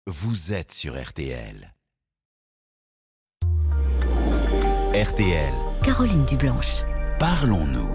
vous êtes sur RTL. RTL. Caroline Dublanche. Parlons-nous.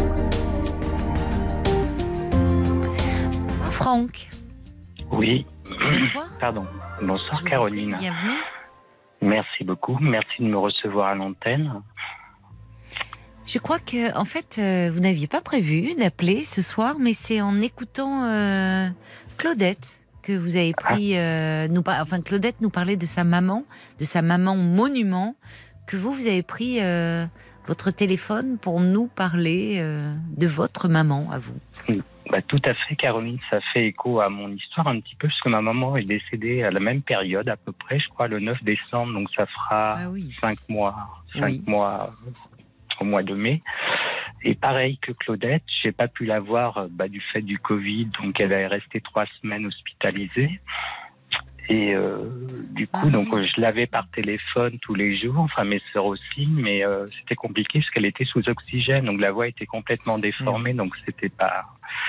Franck. Oui. Bonsoir. Pardon. Bonsoir Je vous en Caroline. prie, bienvenue. Merci beaucoup. Merci de me recevoir à l'antenne. Je crois que, en fait, vous n'aviez pas prévu d'appeler ce soir, mais c'est en écoutant Claudette que vous avez pris. Claudette nous parlait de sa maman monument, que vous avez pris votre téléphone pour nous parler de votre maman à vous. Tout à fait, Caroline. Ça fait écho à mon histoire un petit peu, parce que ma maman est décédée à la même période, à peu près, je crois, le 9 décembre. Donc ça fera 5 mois. 5 mois au mois de mai. Et pareil que Claudette, j'ai pas pu la voir du fait du Covid, donc elle est restée 3 semaines hospitalisée. Et du coup, je l'avais par téléphone tous les jours, enfin mes sœurs aussi, mais c'était compliqué parce qu'elle était sous oxygène, donc la voix était complètement déformée, donc c'était pas,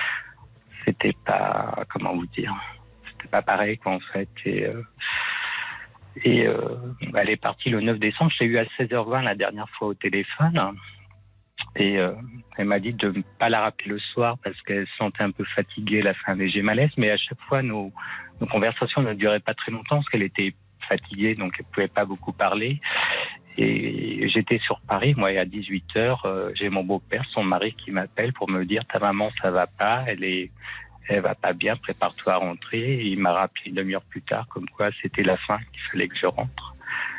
comment vous dire, c'était pas pareil quoi en fait. Et elle est partie le 9 décembre, je l'ai eu à 16h20 la dernière fois au téléphone. Et elle m'a dit de ne pas la rappeler le soir parce qu'elle se sentait un peu fatiguée, elle a fait un léger malaise, mais à chaque fois nos conversations ne duraient pas très longtemps parce qu'elle était fatiguée, donc elle ne pouvait pas beaucoup parler. Et j'étais sur Paris, moi, et à 18h, j'ai mon beau-père, son mari, qui m'appelle pour me dire « Ta maman, ça va pas, elle va pas bien, prépare-toi à rentrer. » Et il m'a rappelé une demi-heure plus tard, comme quoi c'était la fin, qu'il fallait que je rentre.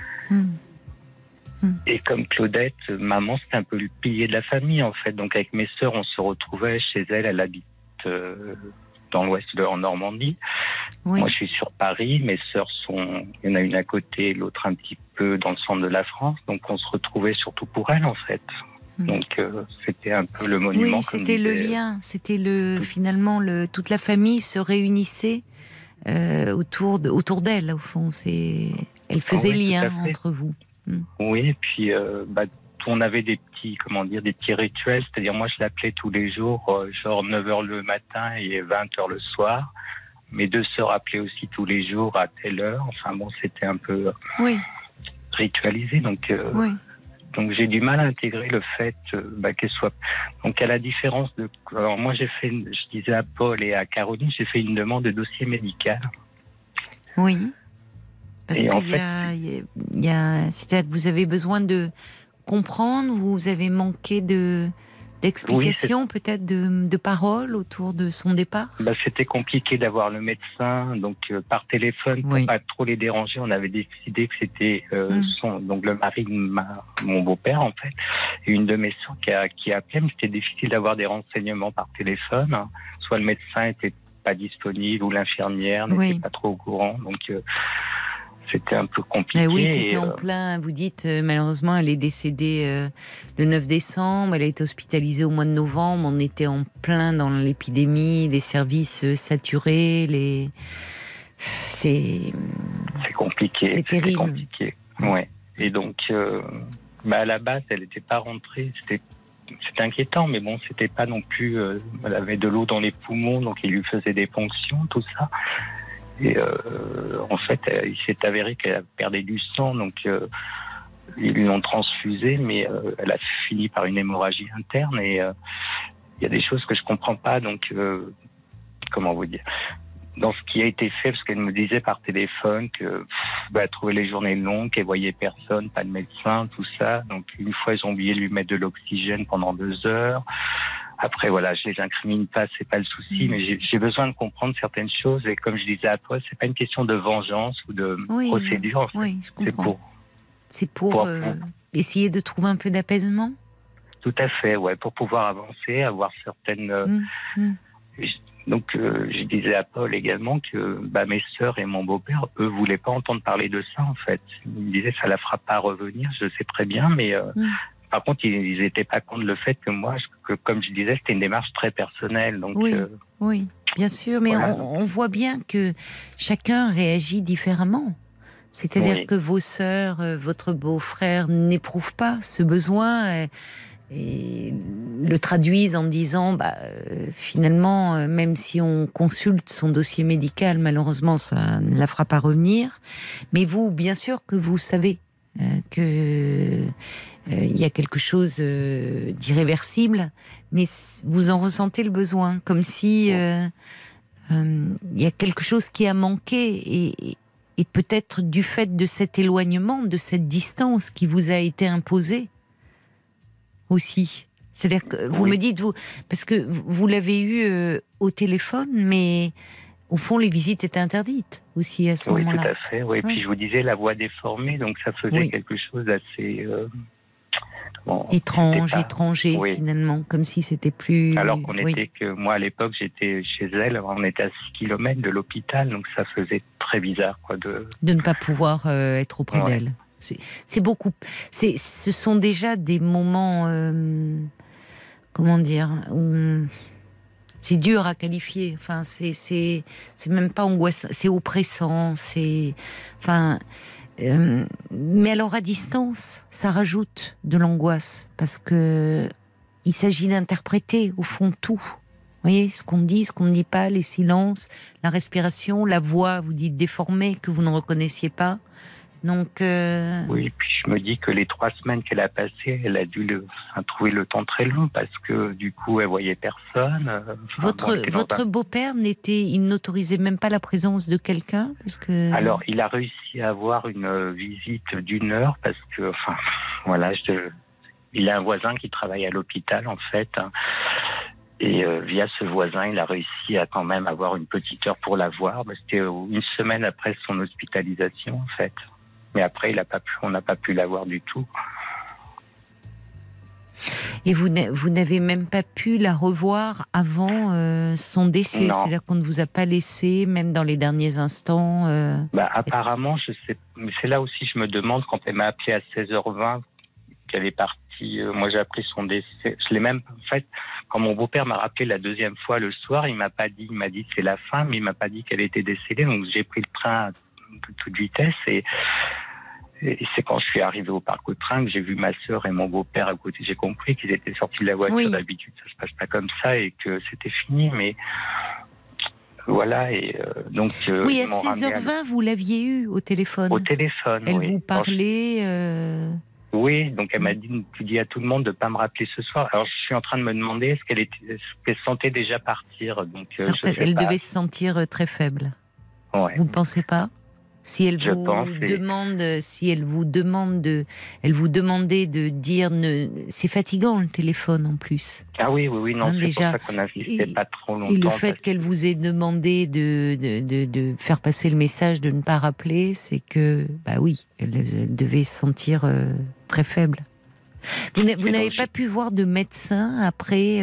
Et comme Claudette, maman, c'était un peu le pilier de la famille, en fait. Donc, avec mes sœurs, on se retrouvait chez elle. Elle habite dans l'ouest, en Normandie. Oui. Moi, je suis sur Paris. Mes sœurs il y en a une à côté, l'autre un petit peu dans le centre de la France. Donc, on se retrouvait surtout pour elle, en fait. Donc, c'était un peu le monument. Oui, c'était le lien. C'était finalement, toute la famille se réunissait autour d'elle, au fond. Elle faisait lien entre vous. Oui, et puis on avait des petits rituels, c'est-à-dire moi je l'appelais tous les jours, genre 9h le matin et 20h le soir. Mes 2 sœurs appelaient aussi tous les jours à telle heure. Enfin bon, c'était un peu ritualisé, donc j'ai du mal à intégrer le fait qu'elle soit. Donc à la différence de, alors moi je disais à Paul et à Caroline, j'ai fait une demande de dossier médical. Oui. Parce qu'il c'est-à-dire que vous avez besoin de comprendre, vous avez manqué d'explications, peut-être de paroles autour de son départ. C'était compliqué d'avoir le médecin, donc par téléphone, pour pas trop les déranger, on avait décidé que c'était donc le mari de mon beau-père en fait, et une de mes soeurs qui appelait, mais c'était difficile d'avoir des renseignements par téléphone. Soit le médecin était pas disponible ou l'infirmière n'était pas trop au courant, donc c'était un peu compliqué. Oui, c'était en plein. Vous dites, malheureusement, elle est décédée le 9 décembre. Elle a été hospitalisée au mois de novembre. On était en plein dans l'épidémie, les services saturés. C'est compliqué. C'est terrible. C'est compliqué. Ouais. Et donc, à la base, elle n'était pas rentrée. C'était inquiétant, mais bon, c'était pas non plus. Elle avait de l'eau dans les poumons, donc il lui faisait des ponctions, tout ça. Et en fait, il s'est avéré qu'elle perdait du sang, donc ils lui ont transfusé, mais elle a fini par une hémorragie interne. Et il y a des choses que je comprends pas, donc comment vous dire, dans ce qui a été fait, parce qu'elle me disait par téléphone que elle trouvait les journées longues, qu'elle voyait personne, pas de médecin, tout ça. Donc une fois, ils ont oublié de lui mettre de l'oxygène pendant 2 heures. Après, voilà, je les incrimine pas, c'est pas le souci, mais j'ai besoin de comprendre certaines choses. Et comme je disais à toi, c'est pas une question de vengeance ou de procédure. En fait. Oui, je comprends. C'est pour essayer de trouver un peu d'apaisement. Tout à fait, pour pouvoir avancer, avoir certaines. Donc, je disais à Paul également que mes sœurs et mon beau-père, eux, voulaient pas entendre parler de ça, en fait. Ils me disaient, ça la fera pas revenir, je sais très bien, mais. Par contre, ils n'étaient pas contre le fait que moi, comme je disais, c'était une démarche très personnelle. Donc, oui, bien sûr, mais on voit bien que chacun réagit différemment. C'est-à-dire que vos sœurs, votre beau-frère n'éprouvent pas ce besoin. le traduisent en disant finalement, même si on consulte son dossier médical, malheureusement ça ne la fera pas revenir. Mais vous, bien sûr que vous savez que il y a quelque chose d'irréversible, mais vous en ressentez le besoin, comme si il y a quelque chose qui a manqué, et peut-être du fait de cet éloignement, de cette distance qui vous a été imposée aussi. C'est-à-dire que vous me dites, parce que vous l'avez eu au téléphone, mais au fond, les visites étaient interdites aussi à ce moment-là. Oui, tout à fait. Oui. Puis je vous disais, la voix déformée, donc ça faisait quelque chose d'assez... étranger finalement, comme si c'était plus... Alors qu'on était que... Moi, à l'époque, j'étais chez elle, on était à 6 km de l'hôpital, donc ça faisait très bizarre, quoi, de ne pas pouvoir être auprès d'elle. C'est beaucoup... Ce sont déjà des moments... comment dire, c'est dur à qualifier. Enfin, c'est même pas angoissant, c'est oppressant. Mais alors à distance, ça rajoute de l'angoisse parce que il s'agit d'interpréter au fond tout. Vous voyez, ce qu'on dit, ce qu'on ne dit pas, les silences, la respiration, la voix, vous dites déformée, que vous ne reconnaissiez pas. Donc, oui, puis je me dis que les 3 semaines qu'elle a passées, elle a dû trouver le temps très long parce que du coup, elle voyait personne. Votre beau-père il n'autorisait même pas la présence de quelqu'un parce que... Alors, il a réussi à avoir une visite d'1 heure parce que, voilà, il a un voisin qui travaille à l'hôpital en fait. Et via ce voisin, il a réussi à quand même avoir une petite heure pour la voir. C'était 1 semaine après son hospitalisation en fait. Mais après, on n'a pas pu la voir du tout. Et vous n'avez même pas pu la revoir avant son décès? Non. C'est-à-dire qu'on ne vous a pas laissé, même dans les derniers instants apparemment, je sais. Mais c'est là aussi, je me demande, quand elle m'a appelé à 16h20, qu'elle est partie. Moi, j'ai appris son décès. Je l'ai même fait. Quand mon beau-père m'a rappelé la 2e fois le soir, il m'a dit que c'est la fin, mais il m'a pas dit qu'elle était décédée. Donc, j'ai pris le train de toute vitesse et c'est quand je suis arrivé au parc au train que j'ai vu ma sœur et mon beau-père à côté. J'ai compris qu'ils étaient sortis de la voiture. Oui. D'habitude, ça se passe pas comme ça et que c'était fini. Mais voilà. Et donc. Oui, à 16h20, vous l'aviez eu au téléphone. Au téléphone. Elle vous parlait. Oui, donc elle m'a dit, tu dis à tout le monde de pas me rappeler ce soir. Alors je suis en train de me demander est-ce qu'elle sentait déjà partir. Donc elle devait se sentir très faible. Ouais. Vous ne pensez pas? Si elle vous demandait de dire, c'est fatigant le téléphone en plus. Ah oui, non, c'est déjà, pour ça qu'on n'insistait pas trop longtemps. Et le fait qu'elle vous ait demandé de faire passer le message, de ne pas rappeler, c'est que, elle devait se sentir très faible. Vous n'avez pas pu voir de médecin après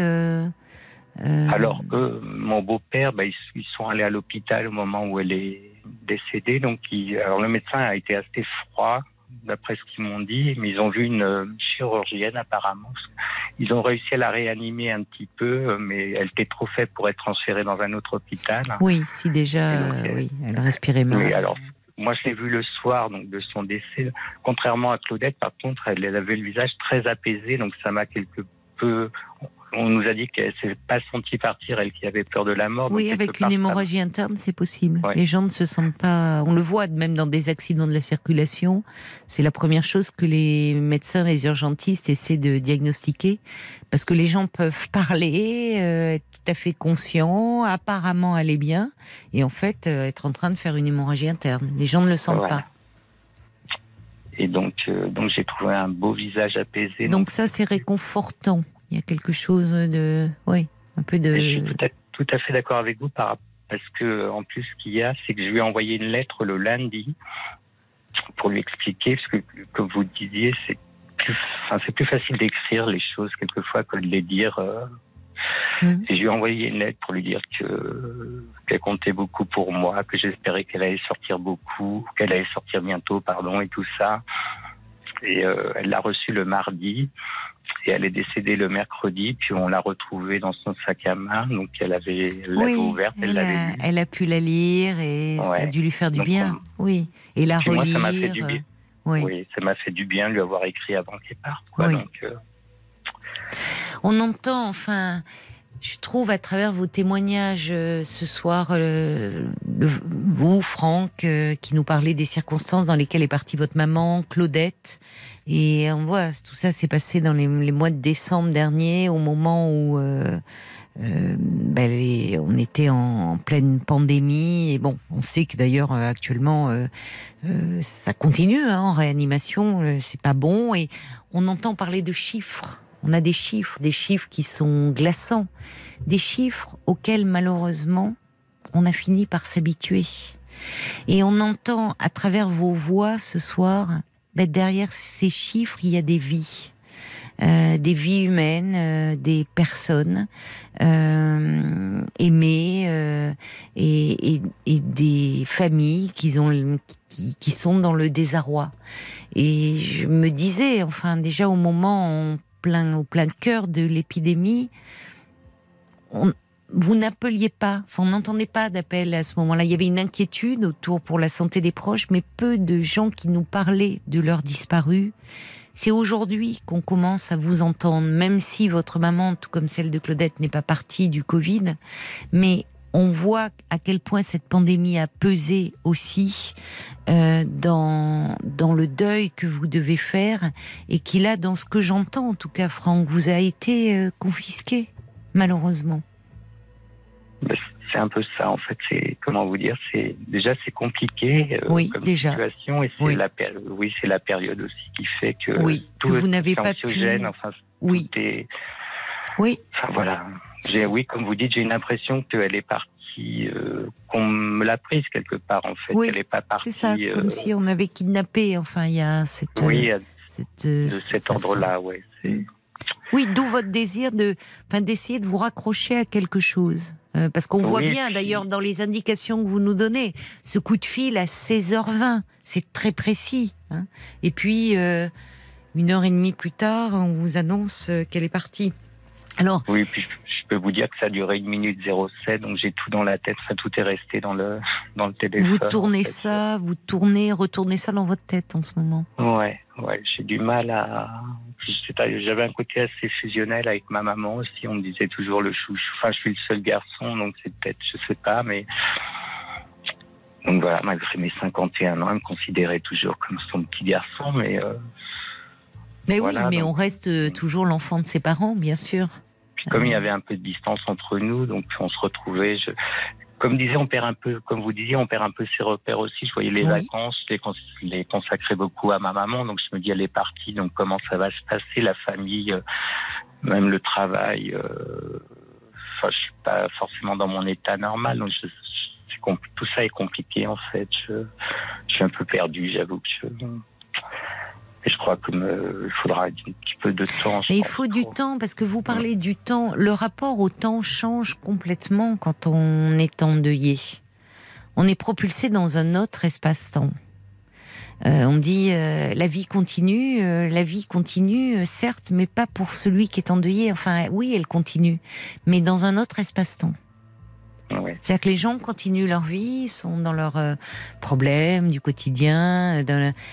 Alors, mon beau-père, ils sont allés à l'hôpital au moment où elle est décédée. Donc, alors le médecin a été assez froid, d'après ce qu'ils m'ont dit, mais ils ont vu une chirurgienne apparemment. Ils ont réussi à la réanimer un petit peu, mais elle était trop faible pour être transférée dans un autre hôpital. Oui, si déjà, elle respirait mal. Oui, alors, moi je l'ai vue le soir donc de son décès. Contrairement à Claudette, par contre, elle avait le visage très apaisé, donc ça m'a quelque peu... On nous a dit qu'elle ne s'est pas sentie partir, elle qui avait peur de la mort. Oui, avec une hémorragie interne, c'est possible. Ouais. Les gens ne se sentent pas... On le voit même dans des accidents de la circulation. C'est la première chose que les médecins, les urgentistes essaient de diagnostiquer. Parce que les gens peuvent parler, être tout à fait conscients, apparemment aller bien, et en fait être en train de faire une hémorragie interne. Les gens ne le sentent pas. Et donc j'ai trouvé un beau visage apaisé. Donc ça, c'est réconfortant. Il y a quelque chose de... Oui, un peu de... Je suis tout à fait d'accord avec vous parce que, en plus, ce qu'il y a, c'est que je lui ai envoyé une lettre le lundi pour lui expliquer, parce que, comme vous le disiez, c'est plus facile d'écrire les choses quelquefois que de les dire. Et je lui ai envoyé une lettre pour lui dire qu'elle comptait beaucoup pour moi, que j'espérais qu'elle allait sortir bientôt, et tout ça. Et elle l'a reçue le mardi. Et elle est décédée le mercredi, puis on l'a retrouvée dans son sac à main. Donc elle l'avait ouverte, elle l'avait lue. Elle a pu la lire et ça a dû lui faire du bien. Oui. Et la relire. Moi, ça m'a fait du bien. Oui, ça m'a fait du bien de lui avoir écrit avant qu'elle parte. Oui. Donc, On entend, enfin, je trouve à travers vos témoignages ce soir, vous, Franck, qui nous parlez des circonstances dans lesquelles est partie votre maman, Claudette, et on voit tout ça s'est passé dans les mois de décembre dernier, au moment où on était en pleine pandémie, et bon, on sait que d'ailleurs actuellement ça continue en réanimation, c'est pas bon, et on entend parler de chiffres. On a des chiffres qui sont glaçants, des chiffres auxquels malheureusement on a fini par s'habituer. Et on entend à travers vos voix ce soir, derrière ces chiffres, il y a des vies humaines, des personnes aimées et des familles qui sont dans le désarroi. Et je me disais, enfin déjà au moment au plein cœur de l'épidémie, vous n'appeliez pas, on n'entendait pas d'appel à ce moment-là. Il y avait une inquiétude autour pour la santé des proches, mais peu de gens qui nous parlaient de leurs disparus. C'est aujourd'hui qu'on commence à vous entendre, même si votre maman, tout comme celle de Claudette, n'est pas partie du Covid, mais on voit à quel point cette pandémie a pesé aussi dans le deuil que vous devez faire, et qui là, dans ce que j'entends, en tout cas, Franck, vous a été confisqué, malheureusement. C'est un peu ça, en fait. C'est, comment vous dire, c'est compliqué comme situation, et c'est c'est la période aussi qui fait que tout que vous n'avez pas anxiogène, pu. Enfin, Oui. Tout est. Oui. Enfin voilà. Comme vous dites, j'ai une impression qu'elle est partie, qu'on me l'a prise quelque part, en fait. Oui, Elle n'est pas partie. C'est ça, comme si on avait kidnappé. Enfin, il y a cette. De cet ordre-là, ouais. Oui, d'où votre désir d'essayer de vous raccrocher à quelque chose. Parce qu'on voit bien, d'ailleurs, dans les indications que vous nous donnez, ce coup de fil à 16h20, c'est très précis. Hein. Et puis, 1h30 plus tard, on vous annonce qu'elle est partie. Alors, oui, puis je peux vous dire que ça a duré 1 minute 07, donc j'ai tout dans la tête, enfin, tout est resté dans le téléphone. Vous tournez ça, retournez ça dans votre tête en ce moment. Ouais, j'ai du mal à... J'avais un côté assez fusionnel avec ma maman aussi, on me disait toujours le chouchou, enfin je suis le seul garçon, donc c'est peut-être, je sais pas, mais... Donc voilà, malgré mes 51 ans, elle me considérait toujours comme son petit garçon, mais... Mais voilà, mais on reste toujours l'enfant de ses parents, bien sûr. Puis comme il y avait un peu de distance entre nous, donc on se retrouvait... Comme disait, on perd un peu, comme vous disiez, on perd un peu ses repères aussi. Je voyais les vacances, je les consacrais beaucoup à ma maman, donc je me dis, elle est partie, donc comment ça va se passer, la famille, même le travail. Enfin, je suis pas forcément dans mon état normal, donc tout ça est compliqué en fait. Je suis un peu perdu, j'avoue que Et je crois qu'il faudra un petit peu de temps. Mais il faut du temps, parce que vous parlez du temps. Le rapport au temps change complètement quand on est endeuillé. On est propulsé dans un autre espace-temps. On dit la vie continue, certes, mais pas pour celui qui est endeuillé. Enfin, oui, elle continue, mais dans un autre espace-temps. Ouais. C'est-à-dire que les gens continuent leur vie, sont dans leurs problèmes du quotidien,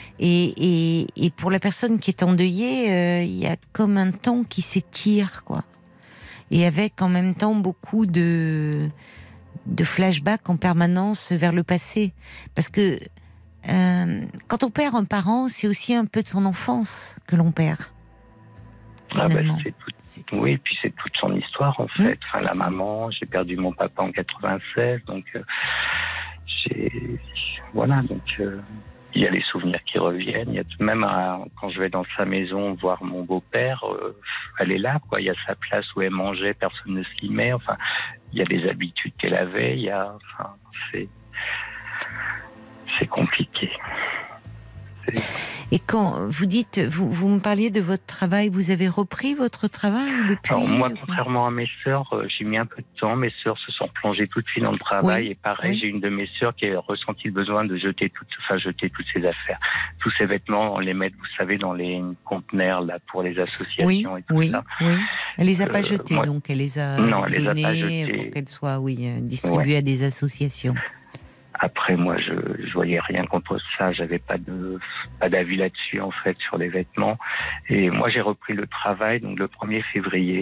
et pour la personne qui est endeuillée, il y a comme un temps qui s'étire, quoi. Et avec en même temps beaucoup de flashbacks en permanence vers le passé, parce que quand on perd un parent, c'est aussi un peu de son enfance que l'on perd. Oui, puis c'est toute son histoire en fait. Enfin, la maman, j'ai perdu mon papa en 96, donc il y a les souvenirs qui reviennent. Il y a même quand je vais dans sa maison voir mon beau-père, elle est là, quoi. Il y a sa place où elle mangeait, personne ne s'y met. Enfin, il y a des habitudes qu'elle avait. C'est compliqué. Et quand vous dites, vous me parliez de votre travail, vous avez repris votre travail depuis? Alors moi, contrairement à mes sœurs, j'ai mis un peu de temps. Mes sœurs se sont plongées tout de suite dans le travail. Et pareil, j'ai une de mes sœurs qui a ressenti le besoin de jeter toutes ses affaires. Tous ses vêtements, on les met, vous savez, dans les conteneurs là pour les associations et tout ça. Oui. Elle les a pas jetés, donc elle les a donnés pour qu'elles soient distribuées à des associations. Après, moi, je voyais rien contre ça. J'avais pas d'avis là-dessus, en fait, sur les vêtements. Et moi, j'ai repris le travail, donc le 1er février.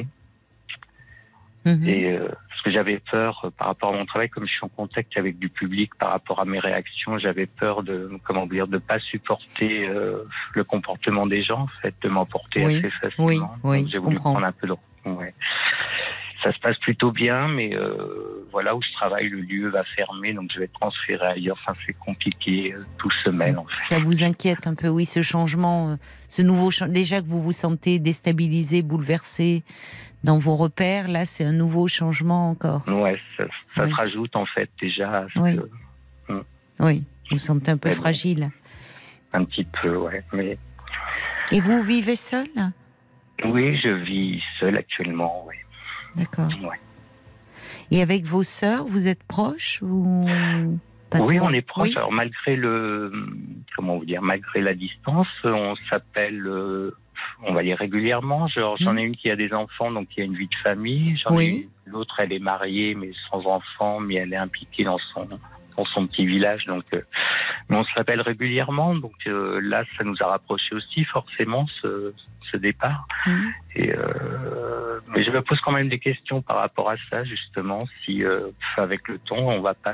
Et parce que j'avais peur par rapport à mon travail, comme je suis en contact avec du public, par rapport à mes réactions, j'avais peur de pas supporter le comportement des gens, en fait, de m'emporter assez facilement. Donc, j'ai voulu prendre un peu de recul. Ouais. Ça se passe plutôt bien, mais voilà, où je travaille, le lieu va fermer, donc je vais être transféré ailleurs. Enfin, c'est compliqué, toute semaine, en fait. Ça vous inquiète un peu, oui, ce changement, ce nouveau déjà que vous vous sentez déstabilisé, bouleversé dans vos repères, là, c'est un nouveau changement encore. Ouais, ça se rajoute, en fait, déjà. À ce que... Oui, vous vous sentez un peu fragile. Un petit peu, ouais. Mais... Et vous vivez seul ? Oui, je vis seul actuellement, oui. D'accord. Ouais. Et avec vos sœurs, vous êtes proches ou pas Oui, trop? on est proches. Alors malgré malgré la distance, on s'appelle, on va dire régulièrement. J'en ai une qui a des enfants, donc qui a une vie de famille. L'autre, elle est mariée, mais sans enfants, mais elle est impliquée dans son petit village, donc on s'appelle régulièrement, donc là ça nous a rapprochés aussi forcément ce départ. Et mais je me pose quand même des questions par rapport à ça, justement, si avec le temps on va pas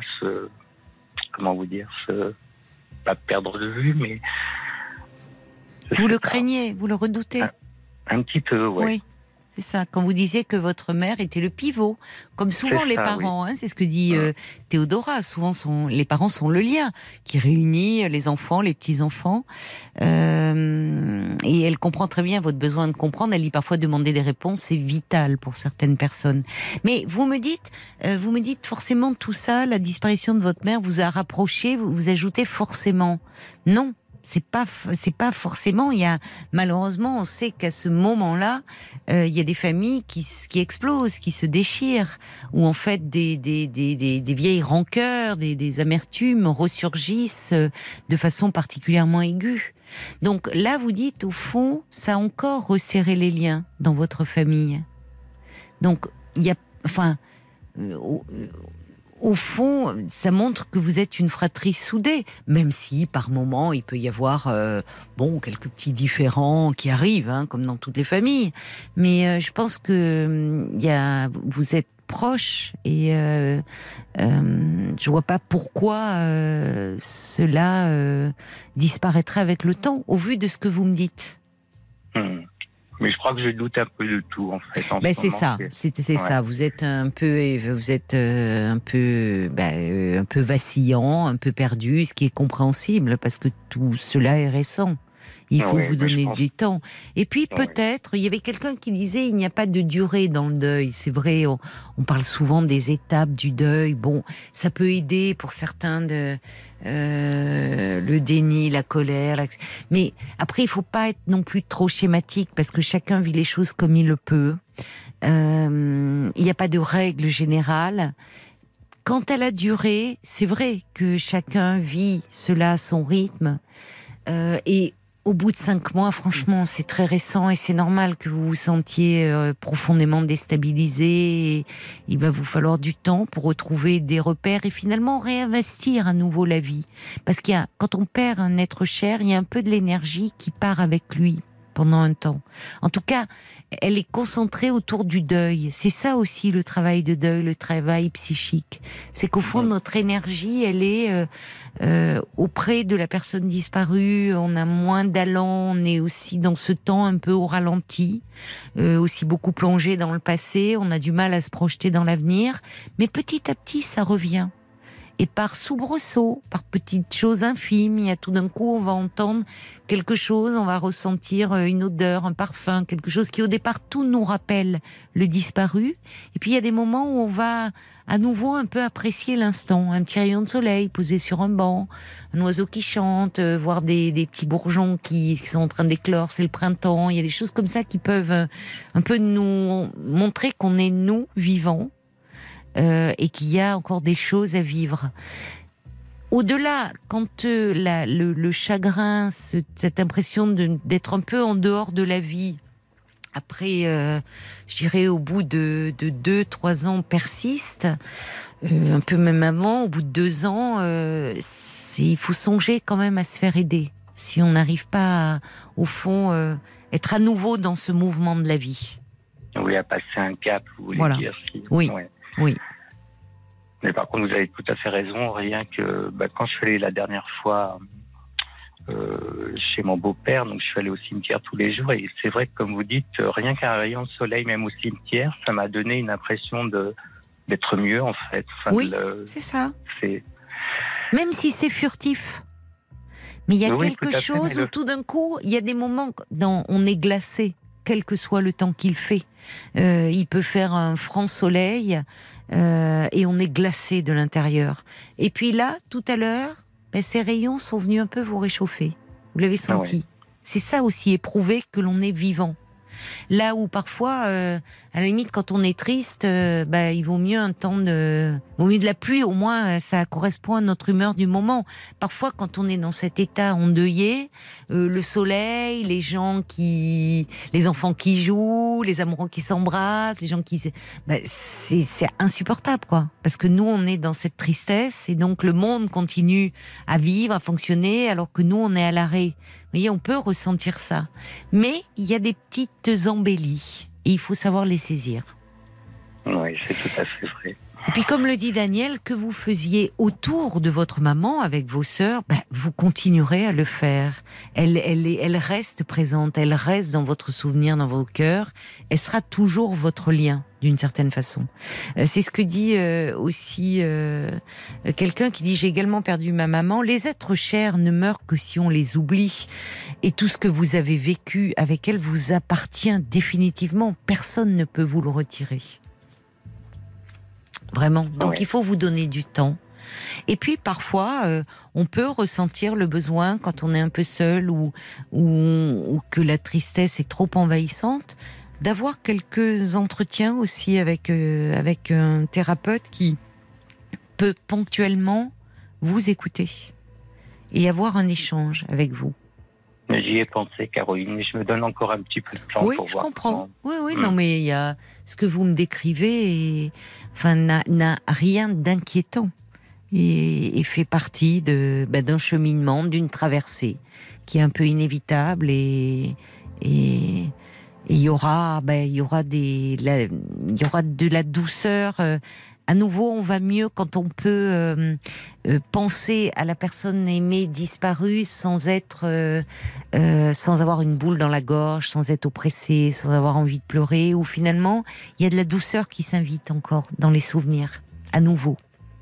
pas perdre de vue, mais vous le craignez, vous le redoutez un petit peu, oui. C'est ça, quand vous disiez que votre mère était le pivot, comme souvent les parents, c'est ce que dit Théodora, souvent les parents sont le lien qui réunit les enfants, les petits-enfants, et elle comprend très bien votre besoin de comprendre, elle dit parfois demander des réponses, c'est vital pour certaines personnes. Mais vous me dites forcément tout ça, la disparition de votre mère vous a rapproché, vous ajoutez forcément. Non. C'est pas forcément. Malheureusement, on sait qu'à ce moment-là, il y a des familles qui explosent, qui se déchirent, où en fait des vieilles rancœurs, des amertumes ressurgissent de façon particulièrement aiguë. Donc là, vous dites au fond, ça a encore resserré les liens dans votre famille. Donc au fond, ça montre que vous êtes une fratrie soudée, même si par moments il peut y avoir quelques petits différends qui arrivent, comme dans toutes les familles. Mais je pense que vous êtes proches et je vois pas pourquoi cela disparaîtrait avec le temps, au vu de ce que vous me dites. Mais je crois que je doute un peu de tout, en fait. C'est ça, ça. Vous êtes un peu vacillant, un peu perdu, ce qui est compréhensible parce que tout cela est récent. Il faut vous donner du temps. Et puis peut-être, il y avait quelqu'un qui disait il n'y a pas de durée dans le deuil. C'est vrai, on parle souvent des étapes du deuil. Bon, ça peut aider pour certains le déni, la colère. Mais après, il faut pas être non plus trop schématique parce que chacun vit les choses comme il le peut. Il n'y a pas de règle générale. Quant à la durée, c'est vrai que chacun vit cela à son rythme. Et au bout de 5 mois, franchement, c'est très récent et c'est normal que vous vous sentiez profondément déstabilisé. Et il va vous falloir du temps pour retrouver des repères et finalement réinvestir à nouveau la vie. Parce quand on perd un être cher, il y a un peu de l'énergie qui part avec lui pendant un temps. En tout cas, elle est concentrée autour du deuil. C'est ça aussi le travail de deuil, le travail psychique. C'est qu'au fond, notre énergie, elle est auprès de la personne disparue. On a moins d'allant, on est aussi dans ce temps un peu au ralenti, aussi beaucoup plongé dans le passé. On a du mal à se projeter dans l'avenir. Mais petit à petit, ça revient. Et par soubresaut, par petites choses infimes, il y a tout d'un coup, on va entendre quelque chose, on va ressentir une odeur, un parfum, quelque chose qui au départ tout nous rappelle le disparu. Et puis il y a des moments où on va à nouveau un peu apprécier l'instant, un petit rayon de soleil posé sur un banc, un oiseau qui chante, voir des petits bourgeons qui sont en train d'éclore, c'est le printemps. Il y a des choses comme ça qui peuvent un peu nous montrer qu'on est nous vivants. Et qu'il y a encore des choses à vivre. Au-delà, quand le chagrin, cette impression d'être un peu en dehors de la vie, après, je dirais au bout de 2-3 ans persiste, un peu même avant, au bout de 2 ans, il faut songer quand même à se faire aider. Si on n'arrive pas, au fond, être à nouveau dans ce mouvement de la vie. Oui, à passer un cap, vous voulez dire. Oui, ouais. oui. Mais par contre, vous avez tout à fait raison. Rien que quand je suis allé la dernière fois chez mon beau-père, donc je suis allé au cimetière tous les jours, et c'est vrai que, comme vous dites, rien qu'un rayon de soleil, même au cimetière, ça m'a donné une impression d'être mieux, en fait. Enfin, oui, c'est ça. C'est... Même si c'est furtif. Mais il y a quelque chose où tout d'un coup, il y a des moments où on est glacé, quel que soit le temps qu'il fait. Il peut faire un franc soleil et on est glacé de l'intérieur. Et puis là, tout à l'heure, ces rayons sont venus un peu vous réchauffer. Vous l'avez senti. Ouais. C'est ça aussi, éprouver que l'on est vivant. Là où parfois, à la limite, quand on est triste, il vaut mieux vaut mieux de la pluie, au moins ça correspond à notre humeur du moment. Parfois, quand on est dans cet état endeuillé, le soleil, les enfants qui jouent, les amoureux qui s'embrassent, les gens c'est insupportable, quoi. Parce que nous, on est dans cette tristesse et donc le monde continue à vivre, à fonctionner, alors que nous, on est à l'arrêt. Vous voyez, on peut ressentir ça. Mais il y a des petites embellies. Et il faut savoir les saisir. Oui, c'est tout à fait vrai. Et puis, comme le dit Daniel, que vous faisiez autour de votre maman avec vos sœurs, vous continuerez à le faire. Elle reste présente, elle reste dans votre souvenir, dans vos cœurs. Elle sera toujours votre lien, d'une certaine façon. C'est ce que dit aussi quelqu'un qui dit « J'ai également perdu ma maman. Les êtres chers ne meurent que si on les oublie. Et tout ce que vous avez vécu avec elle vous appartient définitivement. Personne ne peut vous le retirer. » Vraiment. Donc, il faut vous donner du temps. Et puis, parfois, on peut ressentir le besoin, quand on est un peu seul ou que la tristesse est trop envahissante, d'avoir quelques entretiens aussi avec un thérapeute qui peut ponctuellement vous écouter et avoir un échange avec vous. J'y ai pensé, Caroline, mais je me donne encore un petit peu de temps pour voir. Oui, je comprends. Oui, non, mais il y a ce que vous me décrivez, n'a rien d'inquiétant et fait partie d'un cheminement, d'une traversée qui est un peu inévitable et il y aura de la douceur. À nouveau, on va mieux quand on peut penser à la personne aimée disparue sans avoir une boule dans la gorge, sans être oppressé, sans avoir envie de pleurer, ou finalement, il y a de la douceur qui s'invite encore dans les souvenirs, à nouveau.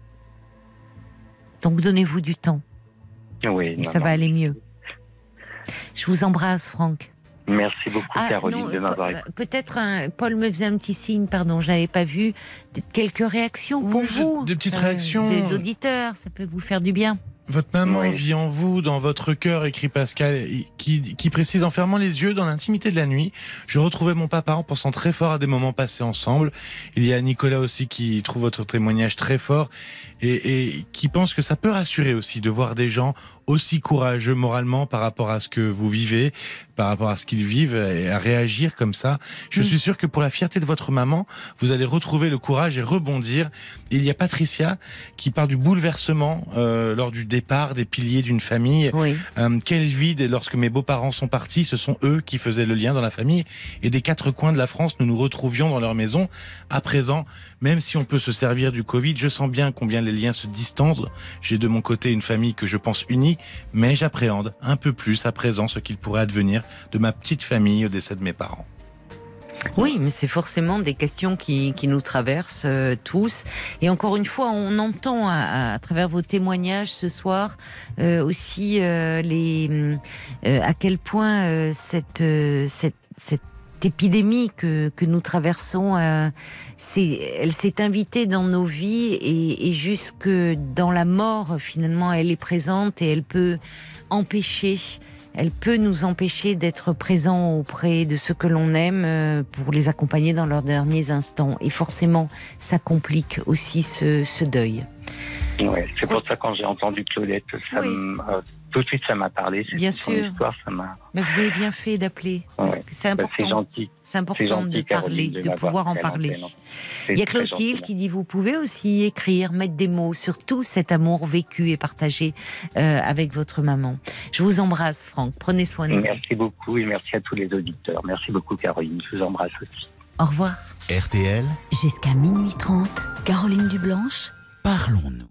Donc, donnez-vous du temps. Oui, et ça va aller mieux. Je vous embrasse, Franck. Merci beaucoup, Caroline, de m'avoir écouté. Peut-être Paul me faisait un petit signe, pardon, je n'avais pas vu. Quelques réactions pour vous. Des petites réactions. D'auditeurs, ça peut vous faire du bien. Votre maman vit en vous, dans votre cœur, écrit Pascal, qui précise en fermant les yeux dans l'intimité de la nuit. Je retrouvais mon papa en pensant très fort à des moments passés ensemble. Il y a Nicolas aussi qui trouve votre témoignage très fort et qui pense que ça peut rassurer aussi de voir des gens aussi courageux moralement par rapport à ce que vous vivez, par rapport à ce qu'ils vivent et à réagir comme ça. Je suis sûr que pour la fierté de votre maman, vous allez retrouver le courage et rebondir. Et il y a Patricia qui parle du bouleversement lors du départ des piliers d'une famille. Oui. Quel vide, lorsque mes beaux-parents sont partis, ce sont eux qui faisaient le lien dans la famille. Et des 4 coins de la France, nous nous retrouvions dans leur maison. À présent, même si on peut se servir du Covid, je sens bien combien les liens se distancent. J'ai de mon côté une famille que je pense unie, mais j'appréhende un peu plus à présent ce qu'il pourrait advenir de ma petite famille au décès de mes parents. Oui, mais c'est forcément des questions qui nous traversent tous. Et encore une fois, on entend à travers vos témoignages ce soir aussi à quel point cette épidémie que nous traversons, elle s'est invitée dans nos vies et jusque dans la mort, finalement, elle est présente et elle peut nous empêcher d'être présents auprès de ceux que l'on aime pour les accompagner dans leurs derniers instants. Et forcément, ça complique aussi ce deuil. Ouais, c'est pour ça quand j'ai entendu Claudette, ça tout de suite ça m'a parlé. Bien son sûr. histoire, ça m'a. Mais vous avez bien fait d'appeler. Parce que c'est important. C'est gentil. C'est important de parler, de pouvoir en parler. Il y a Clotilde qui dit, vous pouvez aussi écrire, mettre des mots sur tout cet amour vécu et partagé avec votre maman. Je vous embrasse, Franck. Prenez soin de vous. Merci beaucoup et merci à tous les auditeurs. Merci beaucoup, Caroline. Je vous embrasse aussi. Au revoir. RTL, Jusqu'à minuit 30, Caroline Dublanche. parlons-nous.